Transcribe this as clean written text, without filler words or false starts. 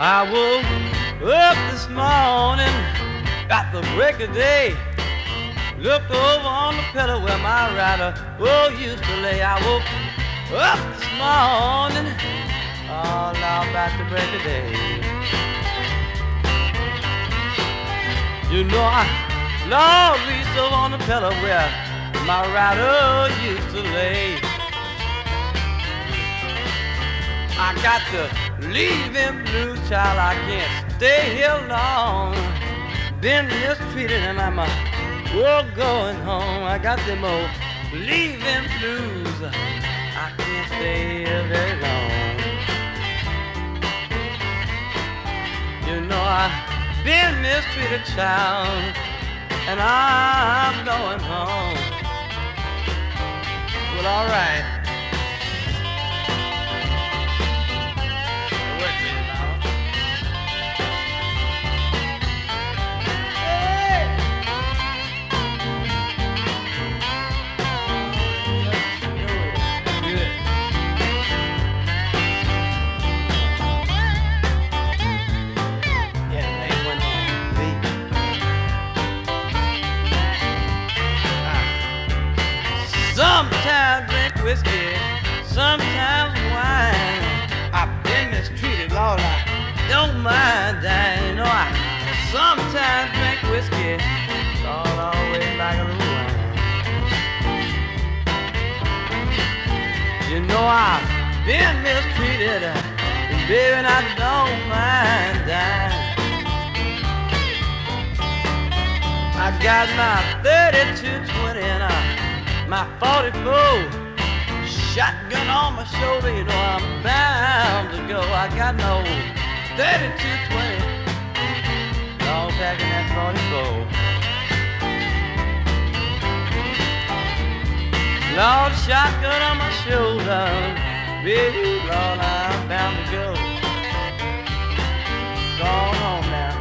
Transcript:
I woke up this morning at the break of day. Looked over on the pillow where my rider used to lay. I woke up this morning, now about the break of day. You know I reached over on the pillow where my rider used to lay. I got to leave him blue, child, I can't stay here long. Been mistreated and I'm going home. I got them old leaving blues, I can't stay here very long. You know I've been mistreated, child, and I'm going home. Well, all right. Sometimes drink whiskey, sometimes wine. I've been mistreated, Lord, I don't mind dying. You know, I sometimes drink whiskey, it's all always like a little wine. You know, I've been mistreated, and baby, I don't mind dying. I got my 32-20 and my 44 shotgun on my shoulder, you know I'm bound to go. I got no 32-20, all packing that 44. Lord, shotgun on my shoulder, baby, Lord, I'm bound to go. Go on home now.